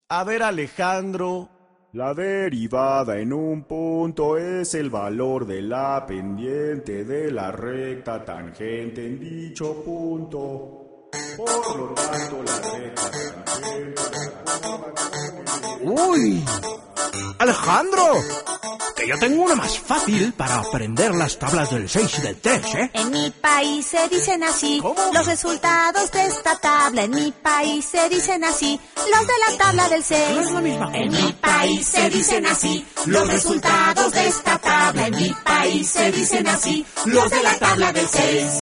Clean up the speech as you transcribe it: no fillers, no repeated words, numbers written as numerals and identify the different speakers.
Speaker 1: A ver, Alejandro.
Speaker 2: La derivada en un punto es el valor de la pendiente de la recta tangente en dicho punto. Por lo tanto, la recta tangente...
Speaker 3: ¡Uy! ¡Alejandro! Que yo tengo una más fácil para aprender las tablas del 6 y del 3, ¿eh?
Speaker 4: En mi país se dicen así.
Speaker 3: ¿Cómo?
Speaker 4: Los resultados de esta tabla. En mi país se dicen así. Los de la tabla del 6.
Speaker 3: No es la misma.
Speaker 4: En mi país se dicen así. Los resultados de esta tabla. En mi país se dicen así. Los de la tabla del 6.